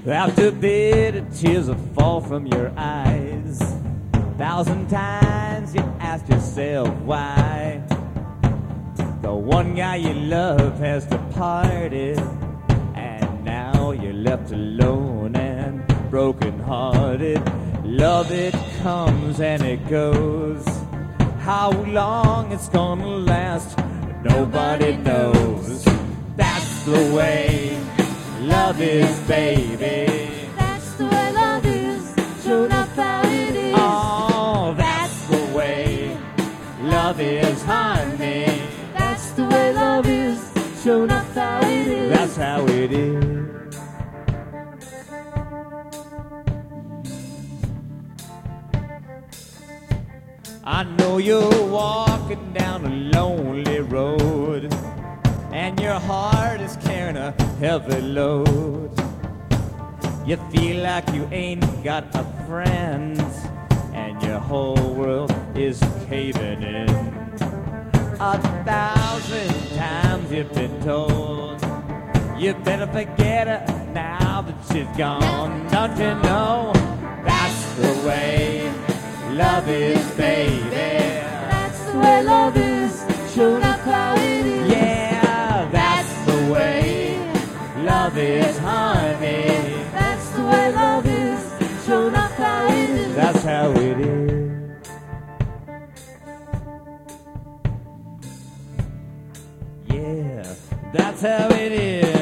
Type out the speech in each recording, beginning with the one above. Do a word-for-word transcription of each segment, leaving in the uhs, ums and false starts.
After bitter tears will fall from your eyes, thousand times you ask yourself why. The one guy you love has departed, and now you're left alone and broken-hearted. Love, it comes and it goes. How long it's gonna last, nobody knows. That's the way love is, baby. That's the way love is, sure enough how it is. Oh, that's the way love is, honey. That's the way love is, sure enough how it is. That's how it is. I know you're walking down a lonely road, and your heart is carrying a heavy load. You feel like you ain't got a friend, and your whole world is caving in. A thousand times you've been told you better forget her now that she's gone. Don't you know that's the way love is, baby? That's the way love is, sure enough how it is. Yeah, that's the way love is, honey. That's the way love is, sure enough how it is. That's how it is. Yeah, that's how it is.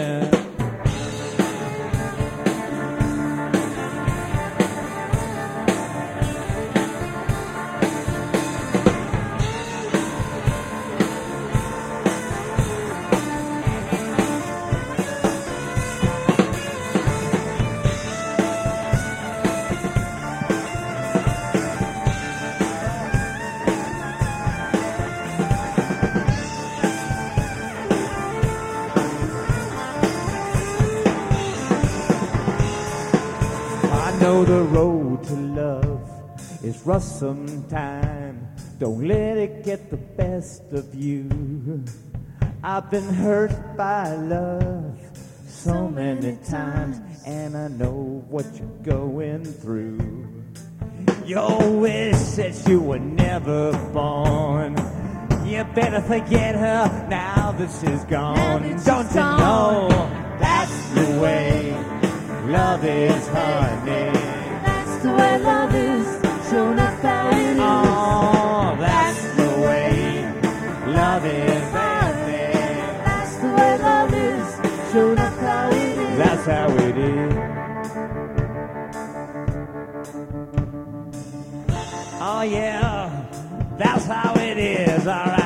Know the road to love is rough sometime. Don't let it get the best of you. I've been hurt by love so many times, and I know what you're going through. You wish that you were never born. You better forget her now that she's gone. That she's Don't you gone. know that's the way love is, honey? That's the way love is, sure enough how it is. Oh, that's the way love is, baby. That's the way love is, sure enough how it is. That's how it is. Oh yeah, that's how it is, all right.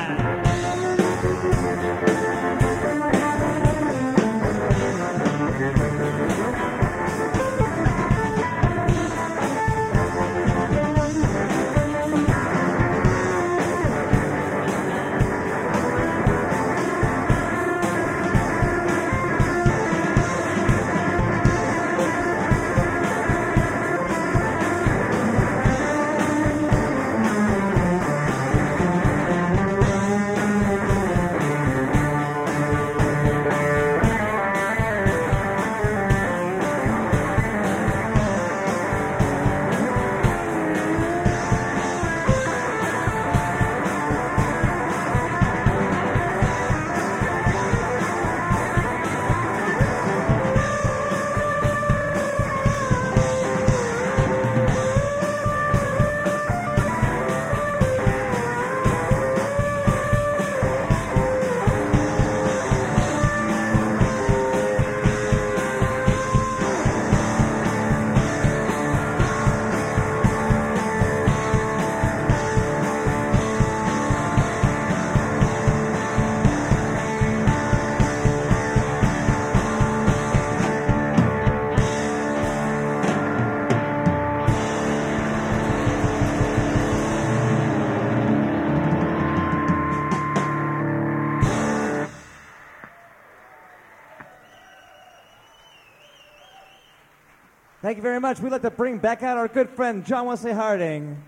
Thank you very much. We'd like to bring back out our good friend, John Wesley Harding.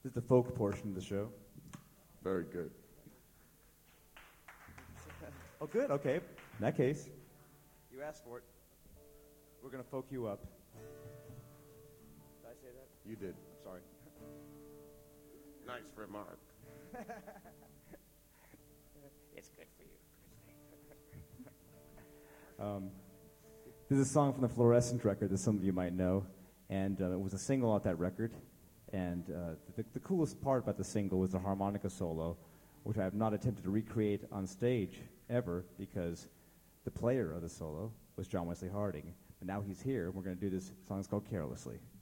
This is the folk portion of the show. Very good. Oh, good. Okay. In that case, you asked for it. We're going to folk you up. Did I say that? You did. I'm sorry. Nice remark. It's good for you. um, this is a song from the Fluorescent record that some of you might know, and uh, it was a single off that record. And uh, the, the coolest part about the single was the harmonica solo, which I have not attempted to recreate on stage ever because the player of the solo was John Wesley Harding. But now he's here, and we're going to do this song. It's called Carelessly.